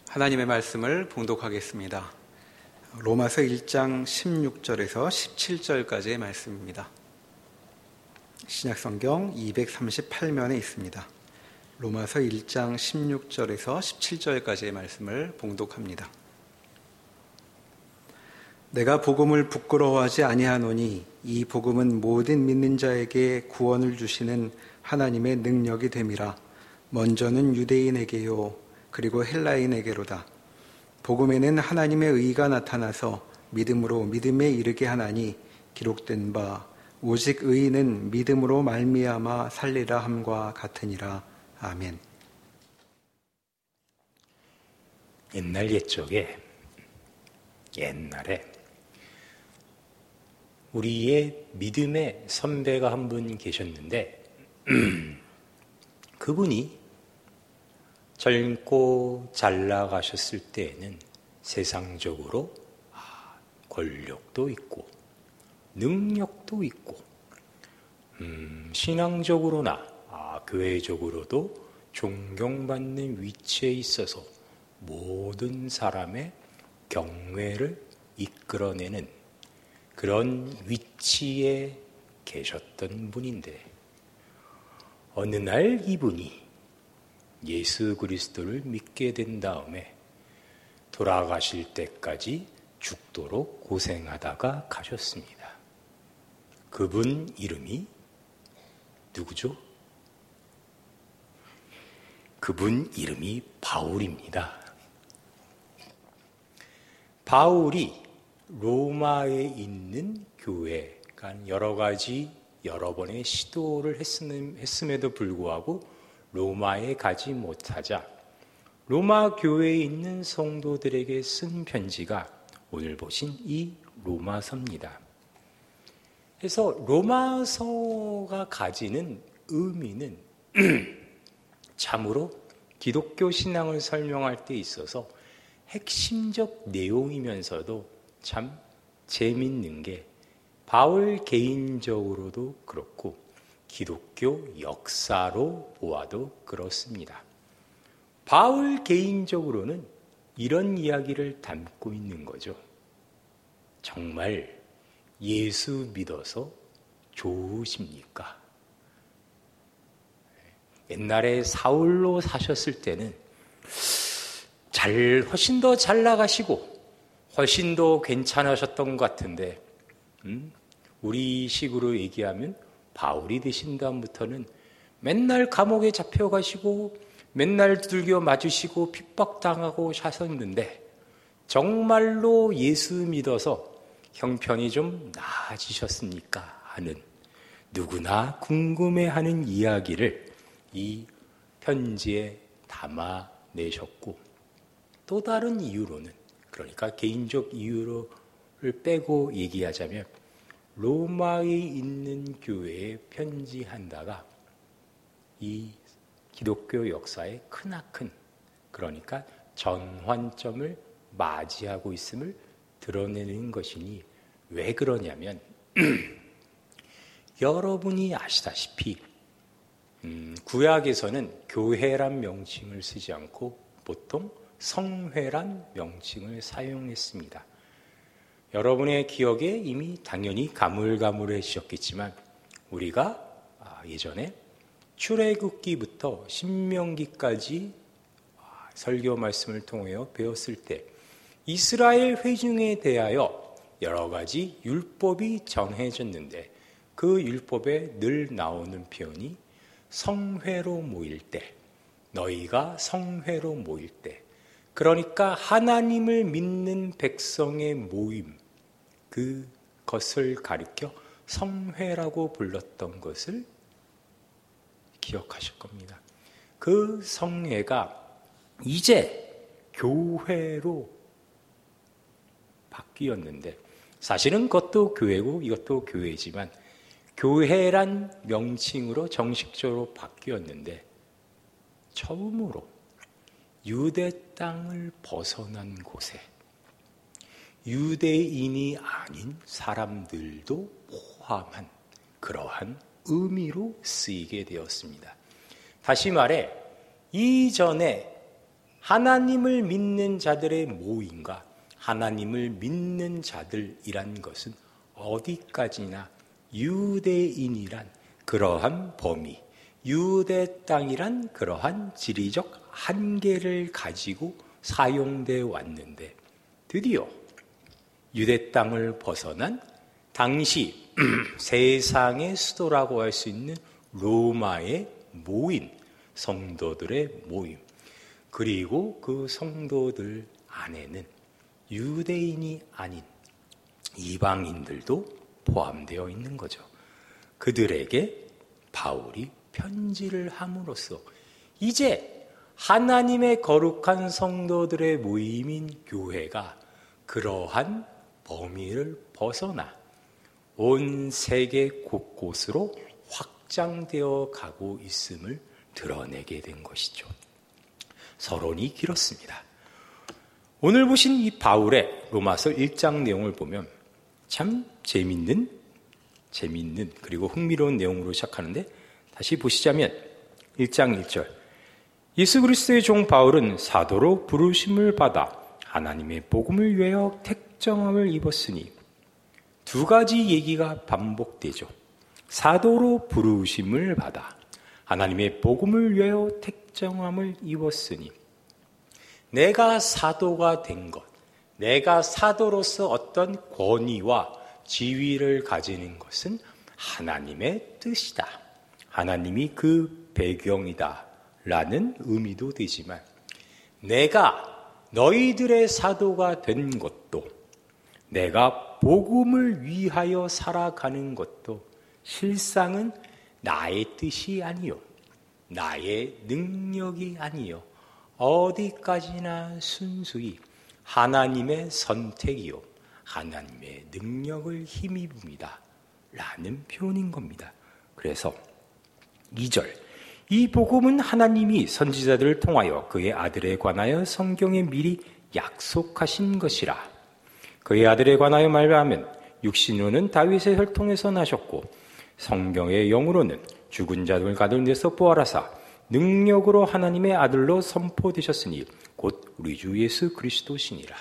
하나님의 말씀을 봉독하겠습니다. 로마서 1장 16절에서 17절까지의 말씀입니다. 신약성경 238면에 있습니다. 로마서 1장 16절에서 17절까지의 말씀을 봉독합니다. 내가 복음을 부끄러워하지 아니하노니 이 복음은 모든 믿는 자에게 구원을 주시는 하나님의 능력이 됨이라. 먼저는 유대인에게요 그리고 헬라인에게로다. 복음에는 하나님의 의가 나타나서 믿음으로 믿음에 이르게 하나니 기록된 바 오직 의인은 믿음으로 말미암아 살리라 함과 같으니라. 아멘. 옛날에 우리의 믿음의 선배가 한 분 계셨는데 그분이 젊고 잘 나가셨을 때에는 세상적으로 권력도 있고 능력도 있고 신앙적으로나 교회적으로도 존경받는 위치에 있어서 모든 사람의 경외를 이끌어내는 그런 위치에 계셨던 분인데 어느 날 이분이 예수 그리스도를 믿게 된 다음에 돌아가실 때까지 죽도록 고생하다가 가셨습니다. 그분 이름이 누구죠? 그분 이름이 바울입니다. 바울이 로마에 있는 교회, 그러니까 여러 번의 시도를 했음에도 불구하고 로마에 가지 못하자 로마 교회에 있는 성도들에게 쓴 편지가 오늘 보신 이 로마서입니다. 그래서 로마서가 가지는 의미는 참으로 기독교 신앙을 설명할 때 있어서 핵심적 내용이면서도 참 재밌는 게 바울 개인적으로도 그렇고 기독교 역사로 보아도 그렇습니다. 바울 개인적으로는 이런 이야기를 담고 있는 거죠. 정말 예수 믿어서 좋으십니까? 옛날에 사울로 사셨을 때는 훨씬 더 잘 나가시고 훨씬 더 괜찮으셨던 것 같은데 우리 식으로 얘기하면 바울이 되신 다음부터는 맨날 감옥에 잡혀가시고 맨날 두들겨 맞으시고 핍박당하고 하셨는데 정말로 예수 믿어서 형편이 좀 나아지셨습니까? 하는 누구나 궁금해하는 이야기를 이 편지에 담아내셨고 또 다른 이유로는 그러니까 개인적 이유를 빼고 얘기하자면 로마에 있는 교회에 편지한다가 이 기독교 역사의 크나큰 그러니까 전환점을 맞이하고 있음을 드러내는 것이니 왜 그러냐면 여러분이 아시다시피 구약에서는 교회란 명칭을 쓰지 않고 보통 성회란 명칭을 사용했습니다. 여러분의 기억에 이미 당연히 가물가물해지셨겠지만 우리가 예전에 출애굽기부터 신명기까지 설교 말씀을 통하여 배웠을 때 이스라엘 회중에 대하여 여러 가지 율법이 정해졌는데 그 율법에 늘 나오는 표현이 성회로 모일 때, 너희가 성회로 모일 때, 그러니까 하나님을 믿는 백성의 모임, 그것을 가리켜 성회라고 불렀던 것을 기억하실 겁니다. 그 성회가 이제 교회로 바뀌었는데 사실은 그것도 교회고 이것도 교회지만 교회란 명칭으로 정식적으로 바뀌었는데 처음으로 유대 땅을 벗어난 곳에 유대인이 아닌 사람들도 포함한 그러한 의미로 쓰이게 되었습니다. 다시 말해 이전에 하나님을 믿는 자들의 모임과 하나님을 믿는 자들이란 것은 어디까지나 유대인이란 그러한 범위, 유대 땅이란 그러한 지리적 한계를 가지고 사용되어 왔는데, 드디어 유대 땅을 벗어난 당시 세상의 수도라고 할 수 있는 로마의 모임, 성도들의 모임, 그리고 그 성도들 안에는 유대인이 아닌 이방인들도 포함되어 있는 거죠. 그들에게 바울이 편지를 함으로써 이제 하나님의 거룩한 성도들의 모임인 교회가 그러한 범위를 벗어나 온 세계 곳곳으로 확장되어 가고 있음을 드러내게 된 것이죠. 서론이 길었습니다. 오늘 보신 이 바울의 로마서 1장 내용을 보면 참 재밌는 그리고 흥미로운 내용으로 시작하는데, 다시 보시자면 1장 1절, 예수 그리스도의 종 바울은 사도로 부르심을 받아 하나님의 복음을 위하여 택정함을 입었으니, 두 가지 얘기가 반복되죠. 사도로 부르심을 받아 하나님의 복음을 위하여 택정함을 입었으니, 내가 사도가 된 것, 내가 사도로서 어떤 권위와 지위를 가지는 것은 하나님의 뜻이다, 하나님이 그 배경이다 라는 의미도 되지만, 내가 너희들의 사도가 된 것도, 내가 복음을 위하여 살아가는 것도 실상은 나의 뜻이 아니요, 나의 능력이 아니요, 어디까지나 순수히 하나님의 선택이요, 하나님의 능력을 힘입습니다 라는 표현인 겁니다. 그래서 2절, 이 복음은 하나님이 선지자들을 통하여 그의 아들에 관하여 성경에 미리 약속하신 것이라. 그의 아들에 관하여 말하면 육신으로는 다윗의 혈통에서 나셨고 성경의 영으로는 죽은 자들 가운데서 부활하사 능력으로 하나님의 아들로 선포되셨으니 곧 우리 주 예수 그리스도시니라.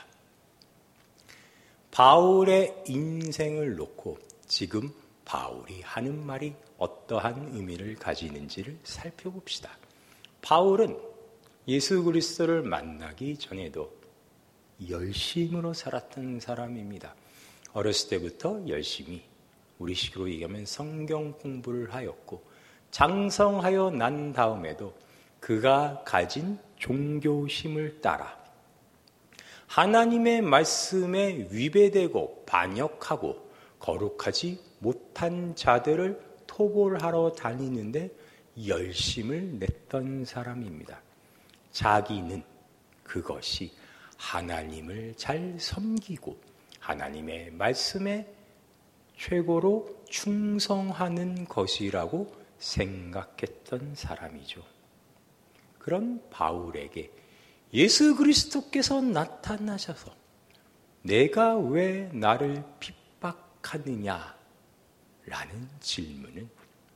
바울의 인생을 놓고 지금 바울이 하는 말이 어떠한 의미를 가지는지를 살펴봅시다. 바울은 예수 그리스도를 만나기 전에도 열심으로 살았던 사람입니다. 어렸을 때부터 열심히, 우리식으로 얘기하면 성경 공부를 하였고, 장성하여 난 다음에도 그가 가진 종교심을 따라 하나님의 말씀에 위배되고 반역하고 거룩하지 못한 자들을 토벌하러 다니는데 열심을 냈던 사람입니다. 자기는 그것이 하나님을 잘 섬기고 하나님의 말씀에 최고로 충성하는 것이라고 생각했던 사람이죠. 그런 바울에게 예수 그리스도께서 나타나셔서 내가 왜 나를 핍박하느냐 라는 질문은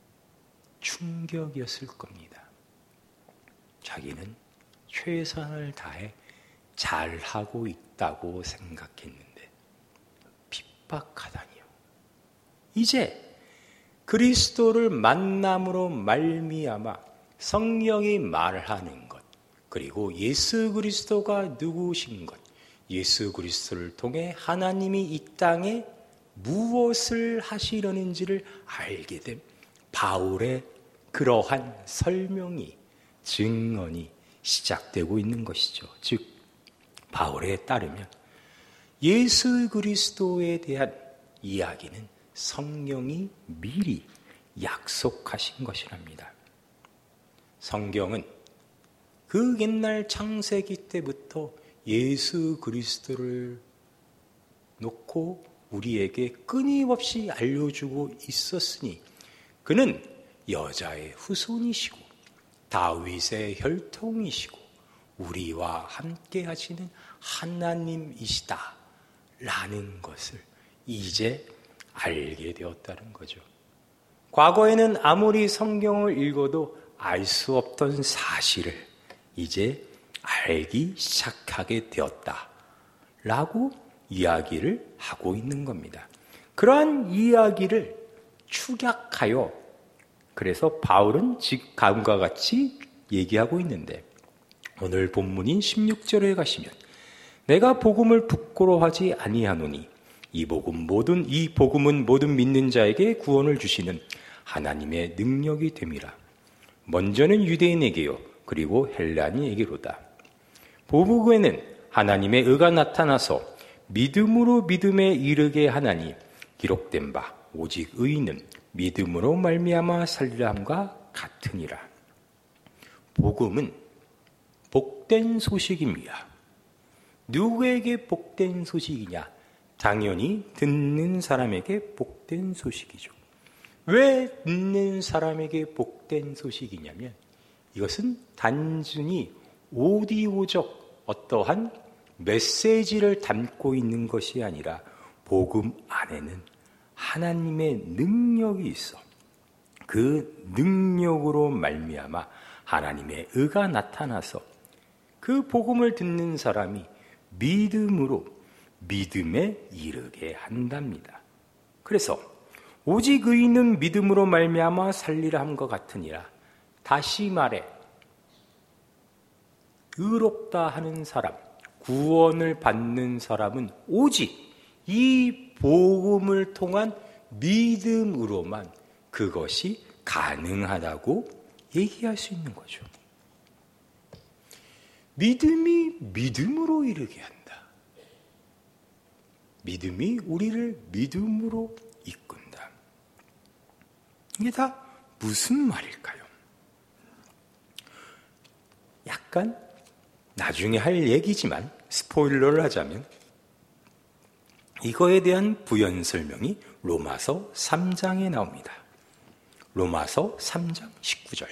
충격이었을 겁니다. 자기는 최선을 다해 잘하고 있다고 생각했는데 핍박하다니요. 이제 그리스도를 만남으로 말미암아 성령이 말하는 것, 그리고 예수 그리스도가 누구신 것, 예수 그리스도를 통해 하나님이 이 땅에 무엇을 하시려는지를 알게 된 바울의 그러한 설명이, 증언이 시작되고 있는 것이죠. 즉 바울에 따르면 예수 그리스도에 대한 이야기는 성령이 미리 약속하신 것이랍니다. 성경은 그 옛날 창세기 때부터 예수 그리스도를 놓고 우리에게 끊임없이 알려주고 있었으니 그는 여자의 후손이시고 다윗의 혈통이시고 우리와 함께 하시는 하나님이시다 라는 것을 이제 알게 되었다는 거죠. 과거에는 아무리 성경을 읽어도 알 수 없던 사실을 이제 알기 시작하게 되었다라고 이야기를 하고 있는 겁니다. 그러한 이야기를 축약하여 그래서 바울은 다음과 같이 얘기하고 있는데, 오늘 본문인 16절에 가시면 내가 복음을 부끄러워하지 아니하노니 이 복음은 모든 믿는 자에게 구원을 주시는 하나님의 능력이 됨이라. 먼저는 유대인에게요 그리고 헬라인에게로다. 복음에는 하나님의 의가 나타나서 믿음으로 믿음에 이르게 하나니 기록된 바 오직 의인은 믿음으로 말미암아 살리라 함과 같으니라. 복음은 복된 소식입니다. 누구에게 복된 소식이냐? 당연히 듣는 사람에게 복된 소식이죠. 왜 듣는 사람에게 복된 소식이냐면, 이것은 단순히 오디오적 어떠한 메시지를 담고 있는 것이 아니라 복음 안에는 하나님의 능력이 있어. 그 능력으로 말미암아 하나님의 의가 나타나서 그 복음을 듣는 사람이 믿음으로 믿음에 이르게 한답니다. 그래서 오직 의인은 믿음으로 말미암아 살리라 함과 같으니라. 다시 말해 의롭다 하는 사람, 구원을 받는 사람은 오직 이 복음을 통한 믿음으로만 그것이 가능하다고 얘기할 수 있는 거죠. 믿음이 믿음으로 이르게 한다. 믿음이 우리를 믿음으로 이끈다. 이게 다 무슨 말일까요? 약간 나중에 할 얘기지만 스포일러를 하자면 이거에 대한 부연 설명이 로마서 3장에 나옵니다. 로마서 3장 19절.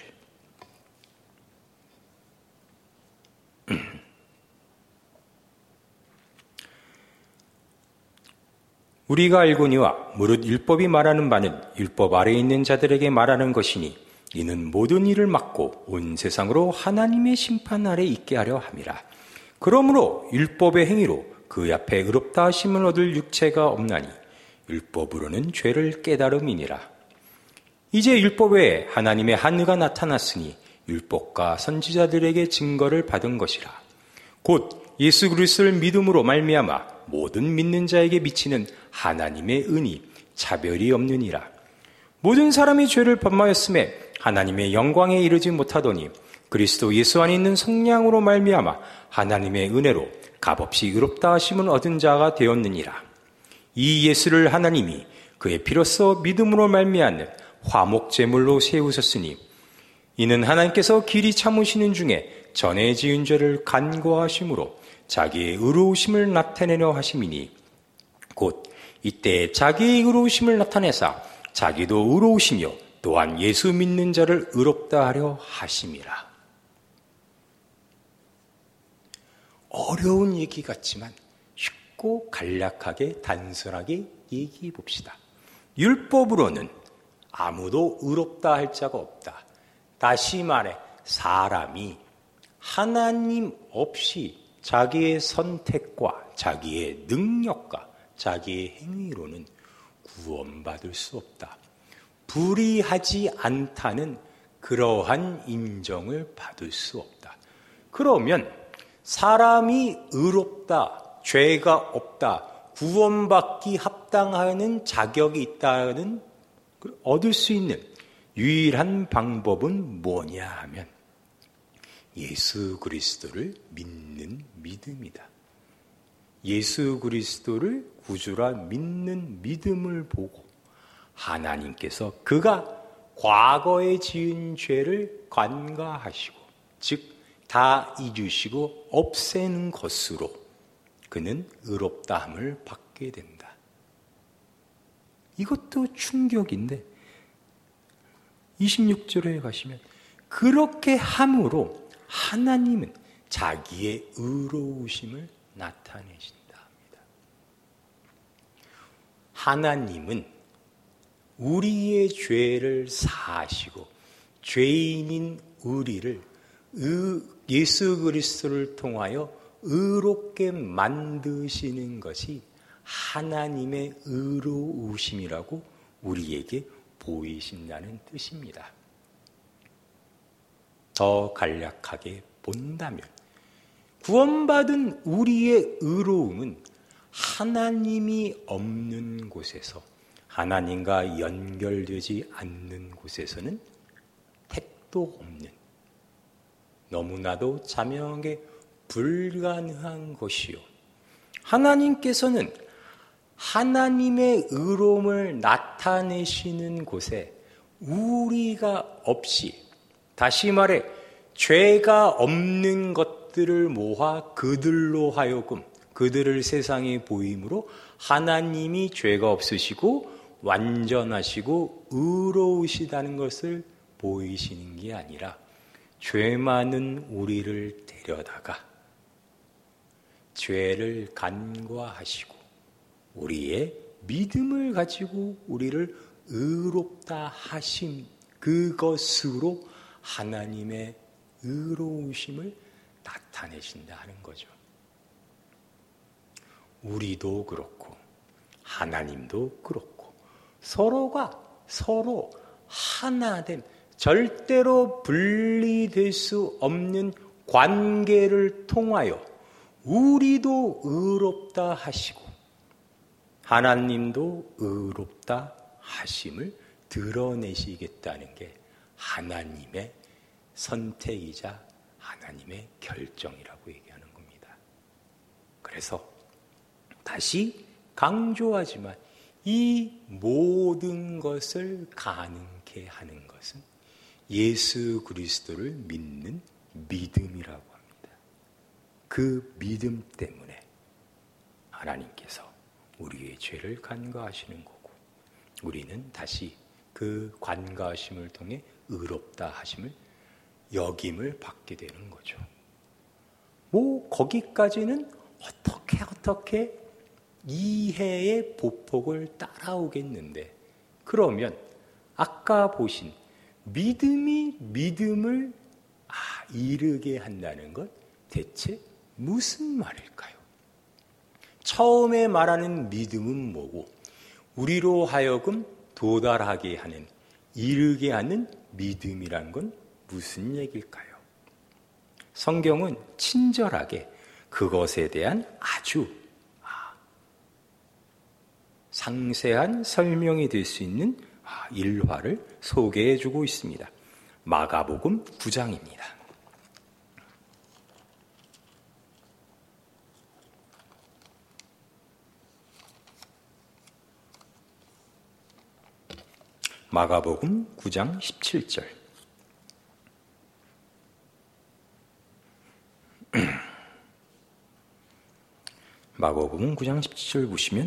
우리가 알거니와 무릇 율법이 말하는 바는 율법 아래에 있는 자들에게 말하는 것이니 이는 모든 일을 막고 온 세상으로 하나님의 심판 아래 있게 하려 함이라. 그러므로 율법의 행위로 그 앞에 의롭다 하심을 얻을 육체가 없나니 율법으로는 죄를 깨달음이니라. 이제 율법 외에 하나님의 한 의가 나타났으니 율법과 선지자들에게 증거를 받은 것이라. 곧 예수 그리스도를 믿음으로 말미암아 모든 믿는 자에게 미치는 하나님의 은이 차별이 없느니라. 모든 사람이 죄를 범하였음에 하나님의 영광에 이르지 못하더니 그리스도 예수 안에 있는 성령으로 말미암아 하나님의 은혜로 값없이 의롭다 하심을 얻은 자가 되었느니라. 이 예수를 하나님이 그의 피로써 믿음으로 말미암는 화목제물로 세우셨으니 이는 하나님께서 길이 참으시는 중에 전에 지은 죄를 간구하심으로 자기의 의로우심을 나타내려 하심이니 곧 이때 자기의 의로우심을 나타내사 자기도 의로우시며 또한 예수 믿는 자를 의롭다 하려 하심이라. 어려운 얘기 같지만 쉽고 간략하게 단순하게 얘기해 봅시다. 율법으로는 아무도 의롭다 할 자가 없다. 다시 말해 사람이 하나님 없이 자기의 선택과 자기의 능력과 자기의 행위로는 구원받을 수 없다. 불의하지 않다는 그러한 인정을 받을 수 없다. 그러면 사람이 의롭다, 죄가 없다, 구원받기 합당하는 자격이 있다는 얻을 수 있는 유일한 방법은 뭐냐 하면 예수 그리스도를 믿는 믿음이다. 예수 그리스도를 구주라 믿는 믿음을 보고 하나님께서 그가 과거에 지은 죄를 관가하시고 즉 다 잊으시고 없애는 것으로 그는 의롭다함을 받게 된다. 이것도 충격인데 26절에 가시면 그렇게 함으로 하나님은 자기의 의로우심을 나타내신다 합니다. 하나님은 우리의 죄를 사하시고 죄인인 우리를 예수 그리스도를 통하여 의롭게 만드시는 것이 하나님의 의로우심이라고 우리에게 보이신다는 뜻입니다. 더 간략하게 본다면 구원받은 우리의 의로움은 하나님이 없는 곳에서, 하나님과 연결되지 않는 곳에서는 택도 없는, 너무나도 자명하게 불가능한 것이요, 하나님께서는 하나님의 의로움을 나타내시는 곳에 우리가 없이, 다시 말해 죄가 없는 것들을 모아 그들로 하여금 그들을 세상에 보임으로 하나님이 죄가 없으시고 완전하시고 의로우시다는 것을 보이시는 게 아니라 죄 많은 우리를 데려다가 죄를 간과하시고 우리의 믿음을 가지고 우리를 의롭다 하심, 그것으로 하나님의 의로우심을 나타내신다 하는 거죠. 우리도 그렇고 하나님도 그렇고 서로가 서로 하나된, 절대로 분리될 수 없는 관계를 통하여 우리도 의롭다 하시고 하나님도 의롭다 하심을 드러내시겠다는 게 하나님의 선택이자 하나님의 결정이라고 얘기하는 겁니다. 그래서 다시 강조하지만 이 모든 것을 가능케 하는 것은 예수 그리스도를 믿는 믿음이라고 합니다. 그 믿음 때문에 하나님께서 우리의 죄를 간과하시는 거고 우리는 다시 그 간과하심을 통해 의롭다 하심을 여김을 받게 되는 거죠. 거기까지는 어떻게 이해의 보폭을 따라오겠는데, 그러면 아까 보신 믿음이 믿음을 이르게 한다는 것 대체 무슨 말일까요? 처음에 말하는 믿음은 뭐고 우리로 하여금 도달하게 하는, 이르게 하는 믿음이란 건 무슨 얘기일까요? 성경은 친절하게 그것에 대한 아주 상세한 설명이 될 수 있는 일화를 소개해 주고 있습니다. 마가복음 9장입니다. 마가복음 9장 17절. 마가복음 9장 17절 보시면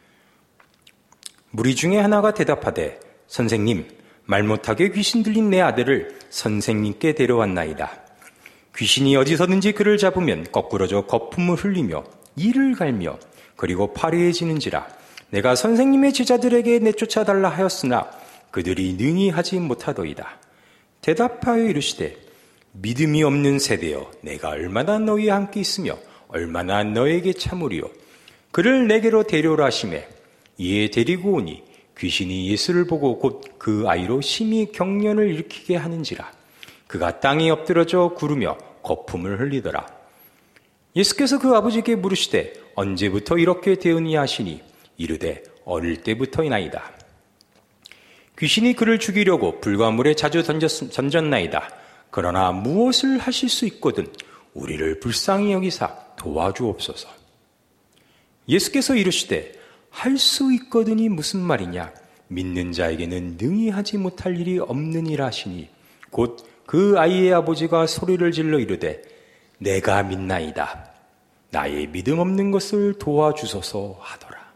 무리 중에 하나가 대답하되 선생님, 말 못하게 귀신 들린 내 아들을 선생님께 데려왔나이다. 귀신이 어디서든지 그를 잡으면 거꾸러져 거품을 흘리며 이를 갈며 그리고 파리해지는지라. 내가 선생님의 제자들에게 내쫓아달라 하였으나 그들이 능히 하지 못하더이다. 대답하여 이르시되 믿음이 없는 세대여, 내가 얼마나 너희와 함께 있으며 얼마나 너에게 참으리요. 그를 내게로 데려오라 하시매 이에 데리고 오니 귀신이 예수를 보고 곧 그 아이로 심히 경련을 일으키게 하는지라. 그가 땅에 엎드러져 구르며 거품을 흘리더라. 예수께서 그 아버지께 물으시되 언제부터 이렇게 되었니 하시니 이르되 어릴 때부터이나이다. 귀신이 그를 죽이려고 불과물에 자주 던졌나이다. 그러나 무엇을 하실 수 있거든 우리를 불쌍히 여기사 도와주옵소서. 예수께서 이르시되 할 수 있거든이 무슨 말이냐. 믿는 자에게는 능히 하지 못할 일이 없느니라 하시니 곧 그 아이의 아버지가 소리를 질러 이르되 내가 믿나이다. 나의 믿음 없는 것을 도와주소서 하더라.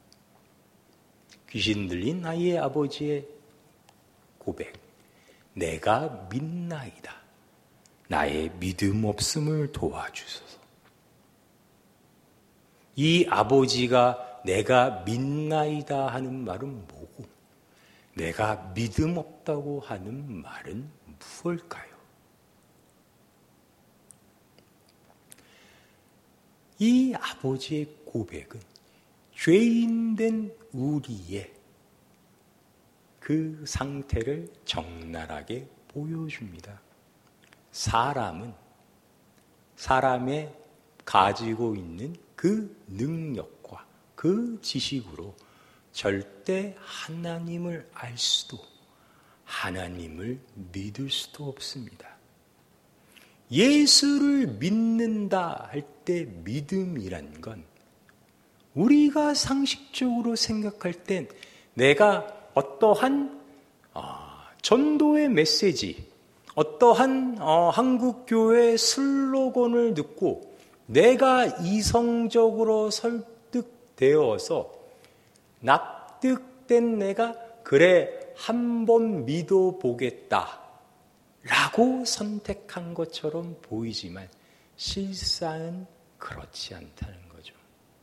귀신 들린 아이의 아버지의 고백. 내가 믿나이다. 나의 믿음 없음을 도와주소서. 이 아버지가 내가 믿나이다 하는 말은 뭐고 내가 믿음 없다고 하는 말은 무엇일까요? 이 아버지의 고백은 죄인된 우리의 그 상태를 적나라하게 보여줍니다. 사람은 사람의 가지고 있는 그 능력과 그 지식으로 절대 하나님을 알 수도 하나님을 믿을 수도 없습니다. 예수를 믿는다 할 때 믿음이란 건 우리가 상식적으로 생각할 땐 내가 어떠한 전도의 메시지, 어떠한 한국교회 슬로건을 듣고 내가 이성적으로 설득되어서 납득된 내가 그래 한번 믿어보겠다 라고 선택한 것처럼 보이지만 실상은 그렇지 않다는 거죠.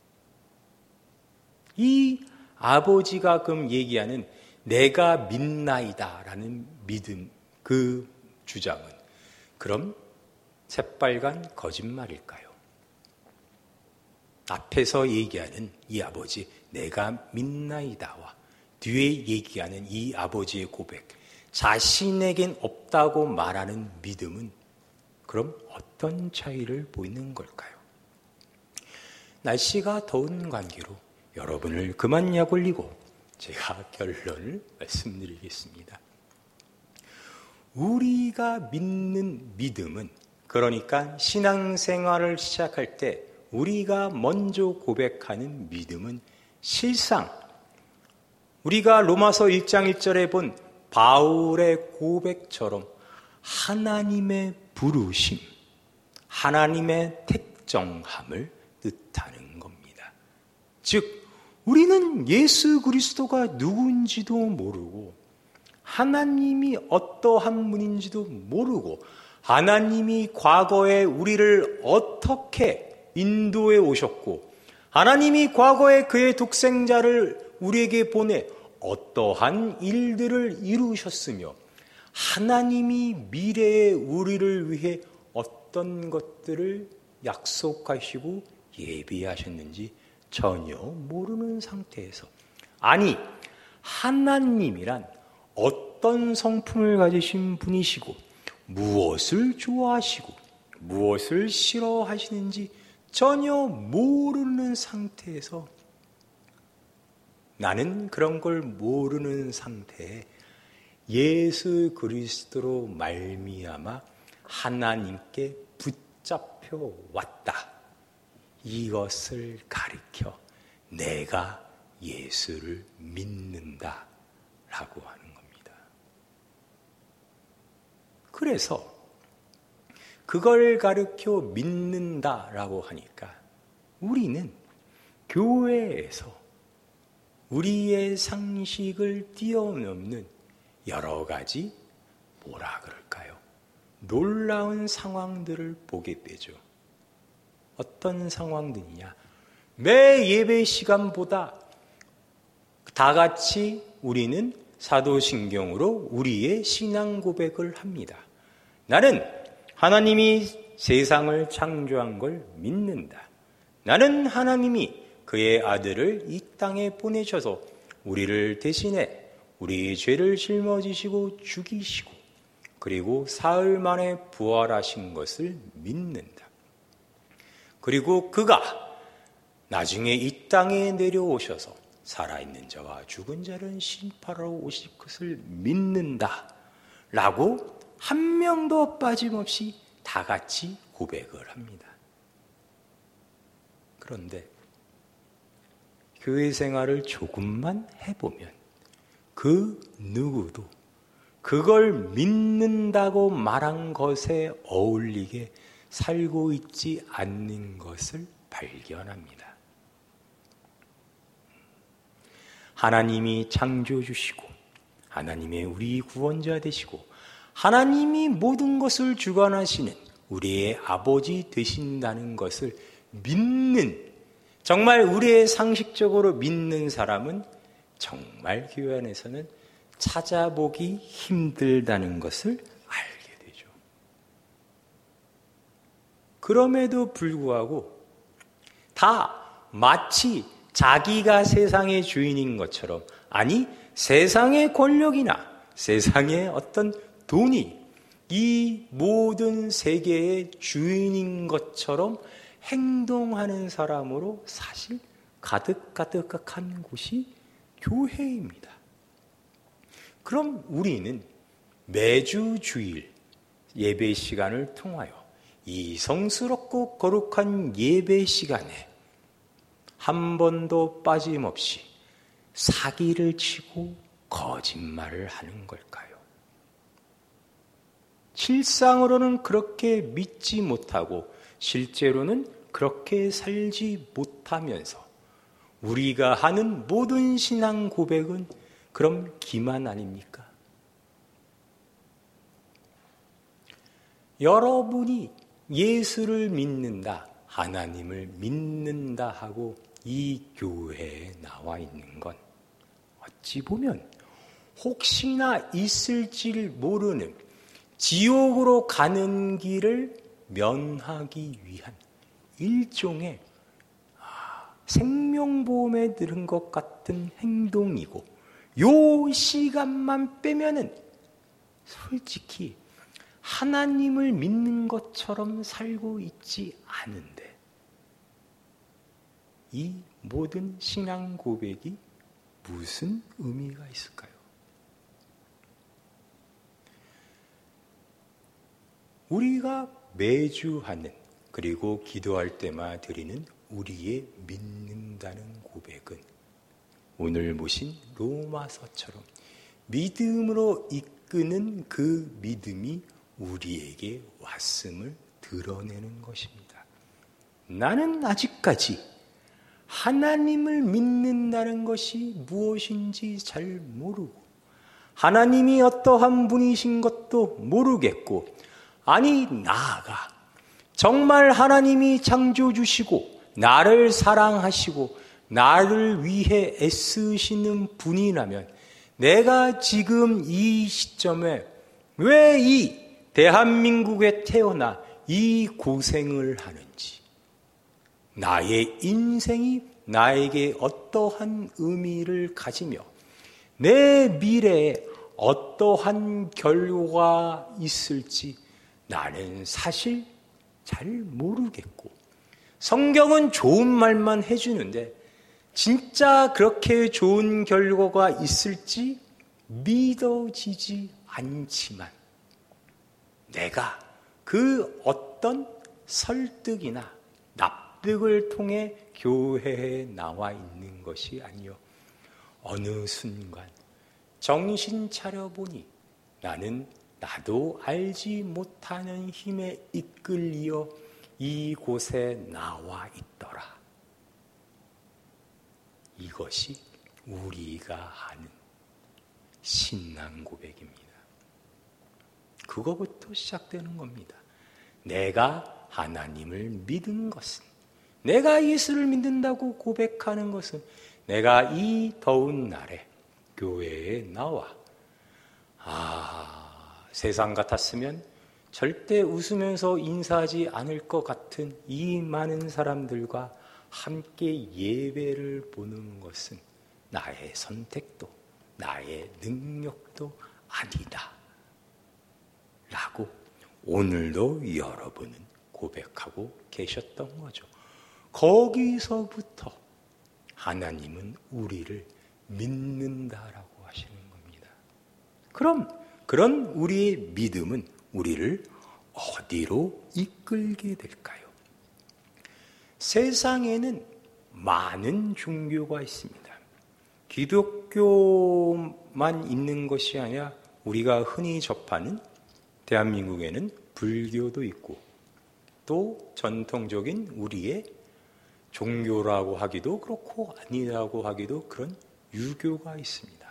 이 아버지가 그럼 얘기하는 내가 믿나이다 라는 믿음, 그 주장은 그럼 새빨간 거짓말일까요? 앞에서 얘기하는 이 아버지 내가 믿나이다와 뒤에 얘기하는 이 아버지의 고백, 자신에겐 없다고 말하는 믿음은 그럼 어떤 차이를 보이는 걸까요? 날씨가 더운 관계로 여러분을 그만 약올리고 제가 결론을 말씀드리겠습니다. 우리가 믿는 믿음은, 그러니까 신앙생활을 시작할 때 우리가 먼저 고백하는 믿음은 실상 우리가 로마서 1장 1절에 본 바울의 고백처럼 하나님의 부르심, 하나님의 택정함을 뜻하는 겁니다. 즉 우리는 예수 그리스도가 누군지도 모르고 하나님이 어떠한 분인지도 모르고 하나님이 과거에 우리를 어떻게 인도해 오셨고 하나님이 과거에 그의 독생자를 우리에게 보내 어떠한 일들을 이루셨으며 하나님이 미래에 우리를 위해 어떤 것들을 약속하시고 예비하셨는지 전혀 모르는 상태에서, 아니 하나님이란 어떤 성품을 가지신 분이시고 무엇을 좋아하시고 무엇을 싫어하시는지 전혀 모르는 상태에서, 나는 그런 걸 모르는 상태에 예수 그리스도로 말미암아 하나님께 붙잡혀 왔다. 이것을 가리켜 내가 예수를 믿는다 라고 하는 겁니다. 그래서 그걸 가리켜 믿는다 라고 하니까 우리는 교회에서 우리의 상식을 뛰어넘는 여러 가지 뭐라 그럴까요? 놀라운 상황들을 보게 되죠. 어떤 상황들이냐? 매 예배 시간보다 다 같이 우리는 사도신경으로 우리의 신앙 고백을 합니다. 나는 하나님이 세상을 창조한 걸 믿는다. 나는 하나님이 그의 아들을 이 땅에 보내셔서 우리를 대신해 우리의 죄를 짊어지시고 죽이시고 그리고 사흘 만에 부활하신 것을 믿는다. 그리고 그가 나중에 이 땅에 내려오셔서 살아있는 자와 죽은 자를 심판하러 오실 것을 믿는다 라고 한 명도 빠짐없이 다 같이 고백을 합니다. 그런데 교회 생활을 조금만 해보면 그 누구도 그걸 믿는다고 말한 것에 어울리게 살고 있지 않는 것을 발견합니다. 하나님이 창조주시고 하나님의 우리 구원자 되시고 하나님이 모든 것을 주관하시는 우리의 아버지 되신다는 것을 믿는, 정말 우리의 상식적으로 믿는 사람은 정말 교회 안에서는 찾아보기 힘들다는 것을 알게 되죠. 그럼에도 불구하고 다 마치 자기가 세상의 주인인 것처럼, 아니 세상의 권력이나 세상의 어떤 돈이 이 모든 세계의 주인인 것처럼 행동하는 사람으로 사실 가득가득한 곳이 교회입니다. 그럼 우리는 매주 주일 예배 시간을 통하여 이 성스럽고 거룩한 예배 시간에 한 번도 빠짐없이 사기를 치고 거짓말을 하는 걸까요? 실상으로는 그렇게 믿지 못하고 실제로는 그렇게 살지 못하면서 우리가 하는 모든 신앙 고백은 그럼 기만 아닙니까? 여러분이 예수를 믿는다, 하나님을 믿는다 하고 이 교회에 나와 있는 건 어찌 보면 혹시나 있을지 모르는 지옥으로 가는 길을 면하기 위한 일종의 생명보험에 들은 것 같은 행동이고, 요 시간만 빼면은 솔직히 하나님을 믿는 것처럼 살고 있지 않은데 이 모든 신앙 고백이 무슨 의미가 있을까요? 우리가 매주 하는, 그리고 기도할 때마다 드리는 우리의 믿는다는 고백은 오늘 모신 로마서처럼 믿음으로 이끄는 그 믿음이 우리에게 왔음을 드러내는 것입니다. 나는 아직까지 하나님을 믿는다는 것이 무엇인지 잘 모르고, 하나님이 어떠한 분이신 것도 모르겠고, 아니 나아가 정말 하나님이 창조주시고 나를 사랑하시고 나를 위해 애쓰시는 분이라면 내가 지금 이 시점에 왜 이 대한민국에 태어나 이 고생을 하는지, 나의 인생이 나에게 어떠한 의미를 가지며 내 미래에 어떠한 결과가 있을지 나는 사실 잘 모르겠고, 성경은 좋은 말만 해주는데 진짜 그렇게 좋은 결과가 있을지 믿어지지 않지만, 내가 그 어떤 설득이나 납득을 통해 교회에 나와 있는 것이 아니요, 어느 순간 정신 차려보니 나는 나도 알지 못하는 힘에 이끌려 이곳에 나와 있더라. 이것이 우리가 하는 신앙 고백입니다. 그거부터 시작되는 겁니다. 내가 하나님을 믿은 것은, 내가 예수를 믿는다고 고백하는 것은, 내가 이 더운 날에 교회에 나와 세상 같았으면 절대 웃으면서 인사하지 않을 것 같은 이 많은 사람들과 함께 예배를 보는 것은 나의 선택도 나의 능력도 아니다 라고 오늘도 여러분은 고백하고 계셨던 거죠. 거기서부터 하나님은 우리를 믿는다라고 하시는 겁니다. 그럼 그런 우리의 믿음은 우리를 어디로 이끌게 될까요? 세상에는 많은 종교가 있습니다. 기독교만 있는 것이 아니라 우리가 흔히 접하는 대한민국에는 불교도 있고, 또 전통적인 우리의 종교라고 하기도 그렇고 아니라고 하기도 그런 유교가 있습니다.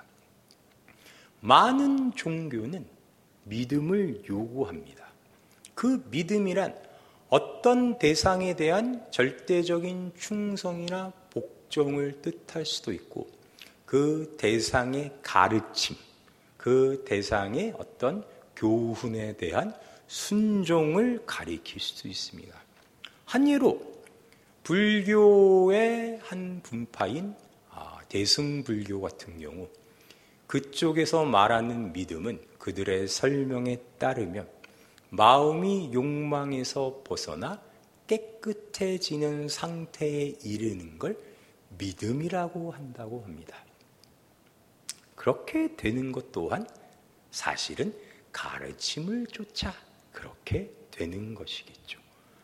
많은 종교는 믿음을 요구합니다. 그 믿음이란 어떤 대상에 대한 절대적인 충성이나 복종을 뜻할 수도 있고, 그 대상의 가르침, 그 대상의 어떤 교훈에 대한 순종을 가리킬 수도 있습니다. 한 예로 불교의 한 분파인 대승불교 같은 경우 그쪽에서 말하는 믿음은 그들의 설명에 따르면 마음이 욕망에서 벗어나 깨끗해지는 상태에 이르는 걸 믿음이라고 한다고 합니다. 그렇게 되는 것 또한 사실은 가르침을 쫓아 그렇게 되는 것이겠죠.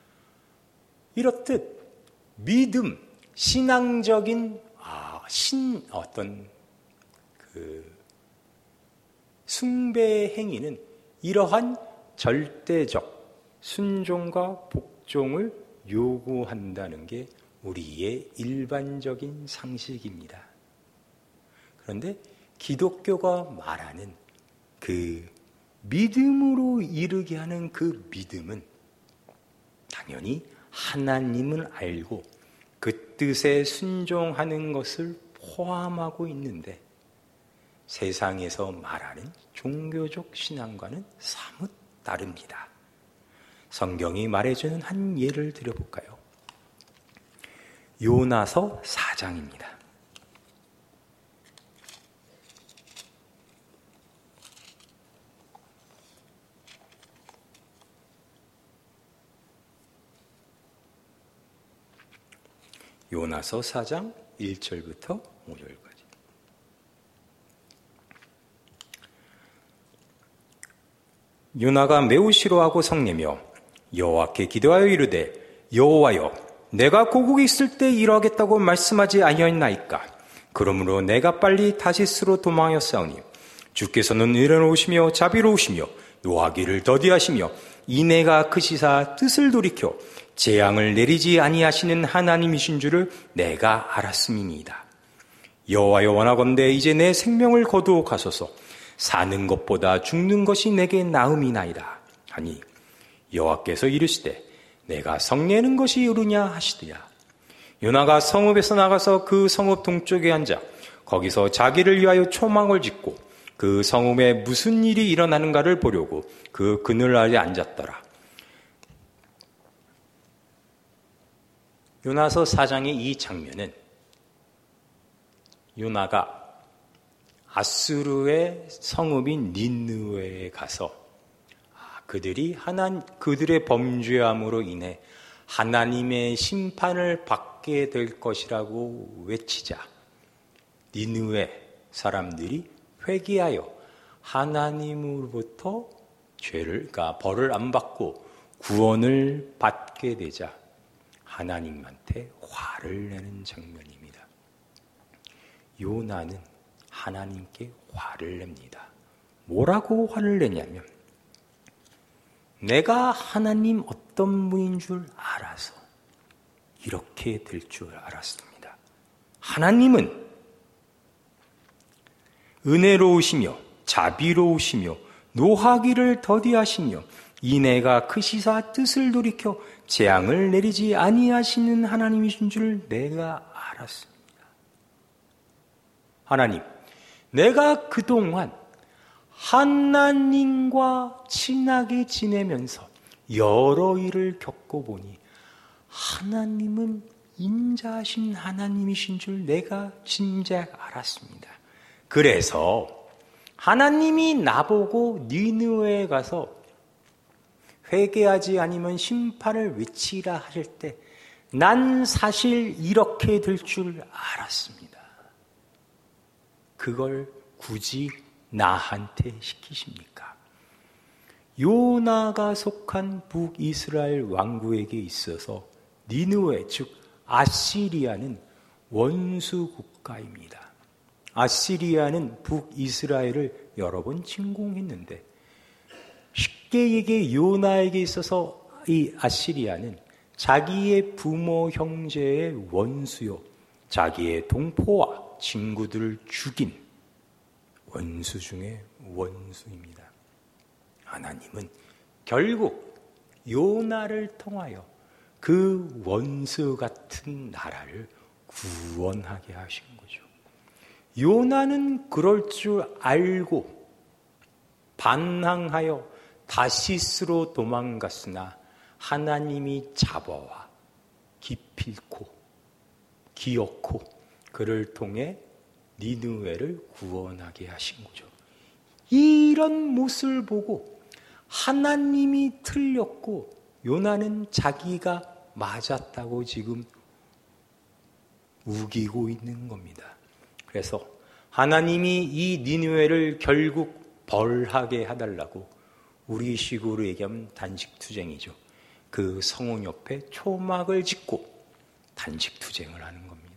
이렇듯 믿음, 신앙적인 어떤 숭배 행위는 이러한 절대적 순종과 복종을 요구한다는 게 우리의 일반적인 상식입니다. 그런데 기독교가 말하는 그 믿음으로 이르게 하는 그 믿음은 당연히 하나님을 알고 그 뜻에 순종하는 것을 포함하고 있는데 세상에서 말하는 종교적 신앙과는 사뭇 다릅니다. 성경이 말해주는 한 예를 들어볼까요? 요나서 4장입니다. 요나서 4장 1절부터 5절까지. 요나가 매우 싫어하고 성내며 여호와께 기도하여 이르되 여호와여 내가 고국에 있을 때 이러하겠다고 말씀하지 아니하였나이까. 그러므로 내가 빨리 다시스로 도망하였사오니 주께서는 은혜로우시며 자비로우시며 노하기를 더디하시며 이내가 크시사 뜻을 돌이켜 재앙을 내리지 아니하시는 하나님이신 줄을 내가 알았음이니이다. 여호와여 원하건대 이제 내 생명을 거두어 가소서. 사는 것보다 죽는 것이 내게 나음이나이다 하니 여호와께서 이르시되 내가 성내는 것이 옳으냐 하시더라. 요나가 성읍에서 나가서 그 성읍 동쪽에 앉아 거기서 자기를 위하여 초막을 짓고 그 성읍에 무슨 일이 일어나는가를 보려고 그 그늘 아래 앉았더라. 요나서 4장의 이 장면은 요나가 아수르의 성읍인 니느웨에 가서 그들의 범죄함으로 인해 하나님의 심판을 받게 될 것이라고 외치자 니느웨 사람들이 회개하여 하나님으로부터 벌을 안 받고 구원을 받게 되자 하나님한테 화를 내는 장면입니다. 요나는 하나님께 화를 냅니다. 뭐라고 화를 내냐면 내가 하나님 어떤 분인 줄 알아서 이렇게 될 줄 알았습니다. 하나님은 은혜로우시며 자비로우시며 노하기를 더디하시며 이내가 크시사 뜻을 돌이켜 재앙을 내리지 아니하시는 하나님이신 줄 내가 알았습니다. 하나님, 내가 그동안 하나님과 친하게 지내면서 여러 일을 겪어보니 하나님은 인자하신 하나님이신 줄 내가 진작 알았습니다. 그래서 하나님이 나보고 니느웨에 가서 회개하지 않으면 심판을 외치라 하실 때 난 사실 이렇게 될 줄 알았습니다. 그걸 굳이 나한테 시키십니까? 요나가 속한 북이스라엘 왕국에게 있어서 니느웨 즉 아시리아는 원수 국가입니다. 아시리아는 북이스라엘을 여러 번 침공했는데 쉽게 얘기해 요나에게 있어서 이 아시리아는 자기의 부모 형제의 원수요 자기의 동포와 친구들을 죽인 원수 중에 원수입니다. 하나님은 결국 요나를 통하여 그 원수 같은 나라를 구원하게 하신 거죠. 요나는 그럴 줄 알고 반항하여 다시스로 도망갔으나 하나님이 잡아와 기필코 기어코 그를 통해 니느웨를 구원하게 하신 거죠. 이런 모습을 보고 하나님이 틀렸고 요나는 자기가 맞았다고 지금 우기고 있는 겁니다. 그래서 하나님이 이 니느웨를 결국 벌하게 해달라고 우리 식으로 얘기하면 단식투쟁이죠. 그 성읍 옆에 초막을 짓고 단식투쟁을 하는 겁니다.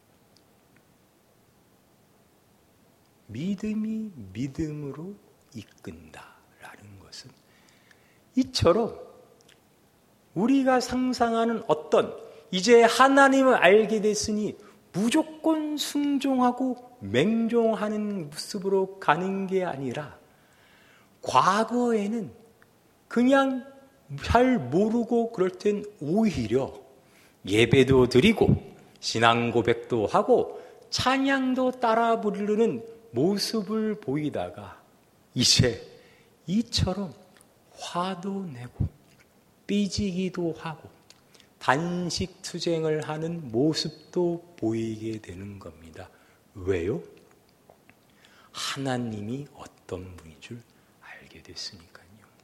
믿음이 믿음으로 이끈다라는 것은 이처럼 우리가 상상하는 어떤 이제 하나님을 알게 됐으니 무조건 순종하고 맹종하는 모습으로 가는 게 아니라 과거에는 그냥 잘 모르고 그럴 땐 오히려 예배도 드리고 신앙 고백도 하고 찬양도 따라 부르는 모습을 보이다가 이제 이처럼 화도 내고 삐지기도 하고 단식투쟁을 하는 모습도 보이게 되는 겁니다. 왜요? 하나님이 어떤 분인 줄 알게 됐으니까요.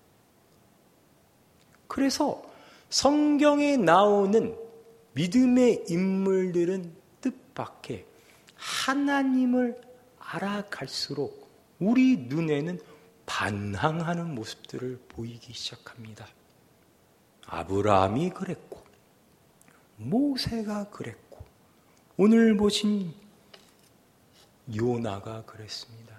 그래서 성경에 나오는 믿음의 인물들은 뜻밖의 하나님을 알아갈수록 우리 눈에는 반항하는 모습들을 보이기 시작합니다. 아브라함이 그랬고 모세가 그랬고 오늘 보신 요나가 그랬습니다.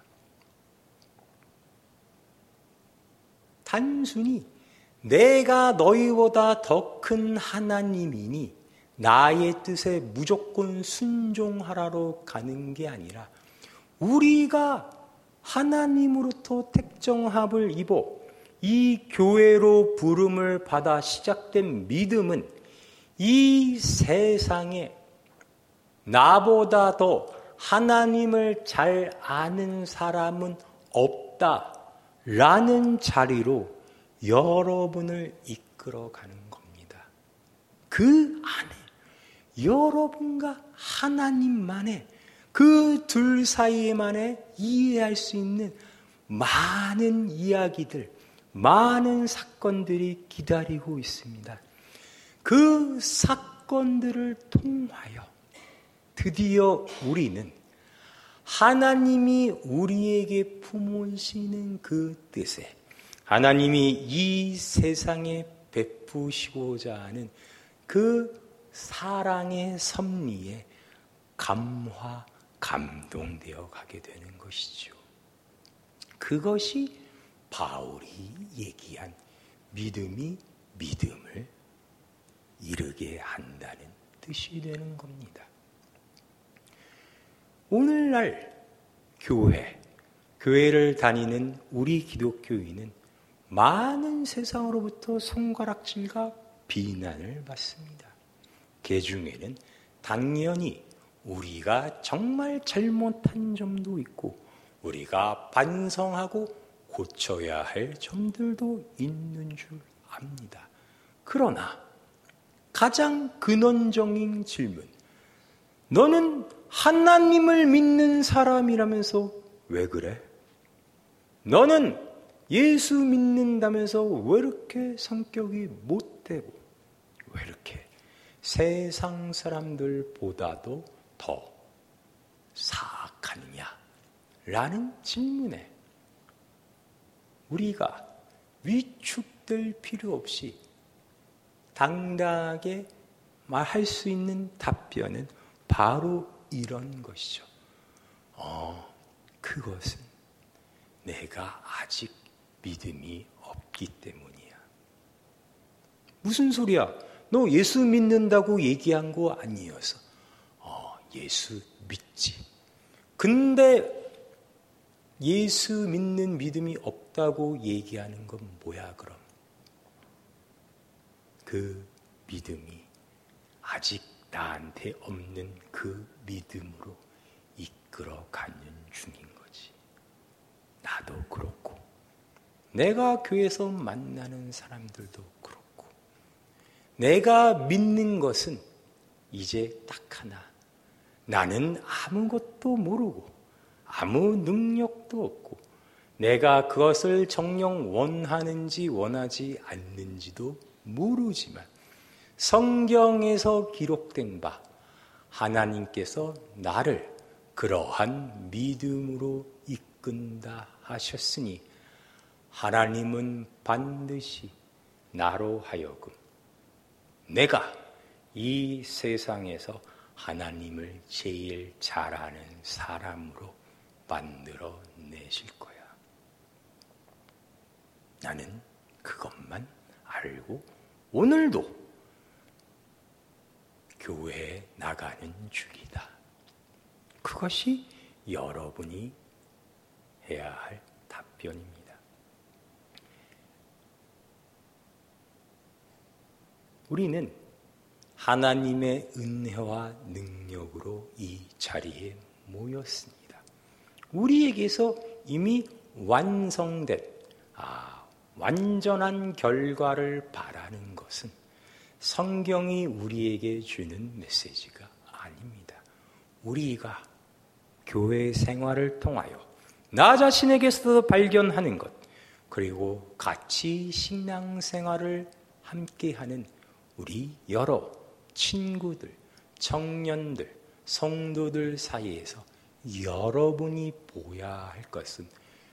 단순히 내가 너희보다 더 큰 하나님이니 나의 뜻에 무조건 순종하라로 가는 게 아니라 우리가 하나님으로부터 택정합을 입어 이 교회로 부름을 받아 시작된 믿음은 이 세상에 나보다 더 하나님을 잘 아는 사람은 없다라는 자리로 여러분을 이끌어가는 겁니다. 그 안에 여러분과 하나님만의 그 둘 사이에만의 이해할 수 있는 많은 이야기들, 많은 사건들이 기다리고 있습니다. 그 사건들을 통하여 드디어 우리는 하나님이 우리에게 품으시는 그 뜻에 하나님이 이 세상에 베푸시고자 하는 그 사랑의 섭리에 감동되어 가게 되는 것이죠. 그것이 바울이 얘기한 믿음이 믿음을 이르게 한다는 뜻이 되는 겁니다. 오늘날 교회를 다니는 우리 기독교인은 많은 세상으로부터 손가락질과 비난을 받습니다. 그 중에는 당연히 우리가 정말 잘못한 점도 있고 우리가 반성하고 고쳐야 할 점들도 있는 줄 압니다. 그러나 가장 근원적인 질문, 너는 하나님을 믿는 사람이라면서 왜 그래? 너는 예수 믿는다면서 왜 이렇게 성격이 못되고 왜 이렇게 세상 사람들보다도 더 사악하느냐? 라는 질문에 우리가 위축될 필요 없이 당당하게 말할 수 있는 답변은 바로 이런 것이죠. 그것은 내가 아직 믿음이 없기 때문이야. 무슨 소리야? 너 예수 믿는다고 얘기한 거 아니어서. 예수 믿지. 근데 예수 믿는 믿음이 없다고 얘기하는 건 뭐야 그럼? 그 믿음이 아직 나한테 없는 그 믿음으로 이끌어가는 중인 거지. 나도 그렇고 내가 교회에서 만나는 사람들도 그렇고 내가 믿는 것은 이제 딱 하나. 나는 아무것도 모르고 아무 능력도 없고 내가 그것을 정녕 원하는지 원하지 않는지도 모르지만 성경에서 기록된 바 하나님께서 나를 그러한 믿음으로 이끈다 하셨으니 하나님은 반드시 나로 하여금 내가 이 세상에서 하나님을 제일 잘 아는 사람으로 만들어 내실 거야. 나는 그것만 알고 오늘도 교회에 나가는 중이다. 그것이 여러분이 해야 할 답변입니다. 우리는 하나님의 은혜와 능력으로 이 자리에 모였습니다. 우리에게서 이미 완성된 완전한 결과를 바라는 것은 성경이 우리에게 주는 메시지가 아닙니다. 우리가 교회 생활을 통하여 나 자신에게서도 발견하는 것, 그리고 같이 신앙생활을 함께하는 우리 여러 친구들, 청년들, 성도들 사이에서 여러분이 보아야 할 것은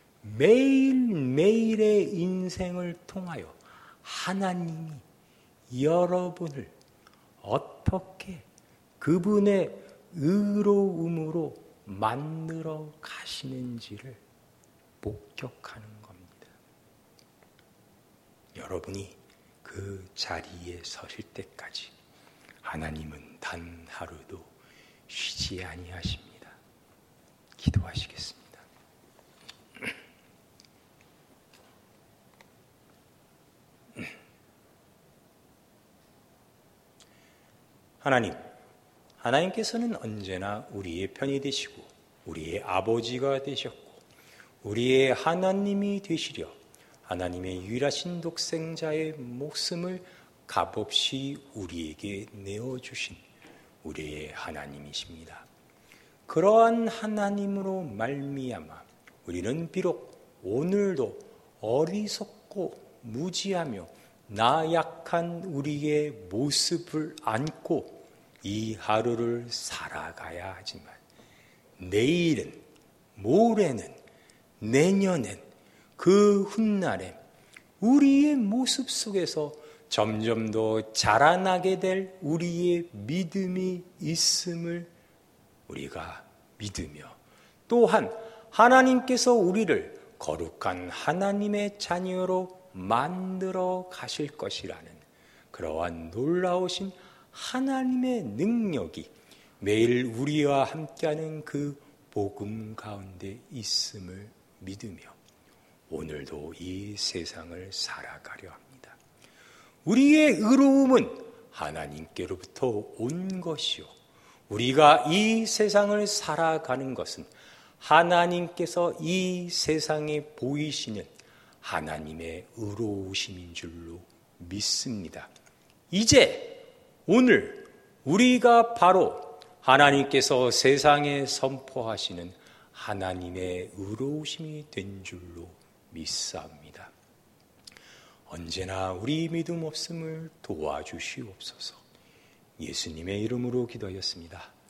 매일매일의 인생을 통하여 하나님이 여러분을 어떻게 그분의 의로움으로 만들어 가시는지를 목격하는 겁니다. 여러분이 그 자리에 서실 때까지 하나님은 단 하루도 쉬지 아니하십니다. 기도하시겠습니다. 하나님께서는 언제나 우리의 편이 되시고 우리의 아버지가 되셨고 우리의 하나님이 되시려 하나님의 유일하신 독생자의 목숨을 값없이 우리에게 내어주신 우리의 하나님이십니다. 그러한 하나님으로 말미암아 우리는 비록 오늘도 어리석고 무지하며 나약한 우리의 모습을 안고 이 하루를 살아가야 하지만 내일은, 모레는, 내년엔, 그 훗날엔 우리의 모습 속에서 점점 더 자라나게 될 우리의 믿음이 있음을 우리가 믿으며 또한 하나님께서 우리를 거룩한 하나님의 자녀로 만들어 가실 것이라는 그러한 놀라우신 하나님의 능력이 매일 우리와 함께하는 그 복음 가운데 있음을 믿으며 오늘도 이 세상을 살아가려 합니다. 우리의 의로움은 하나님께로부터 온 것이요 우리가 이 세상을 살아가는 것은 하나님께서 이 세상에 보이시는 하나님의 의로우심인 줄로 믿습니다. 이제 오늘 우리가 바로 하나님께서 세상에 선포하시는 하나님의 의로우심이 된 줄로 믿사옵니다. 언제나 우리 믿음 없음을 도와주시옵소서. 예수님의 이름으로 기도하였습니다.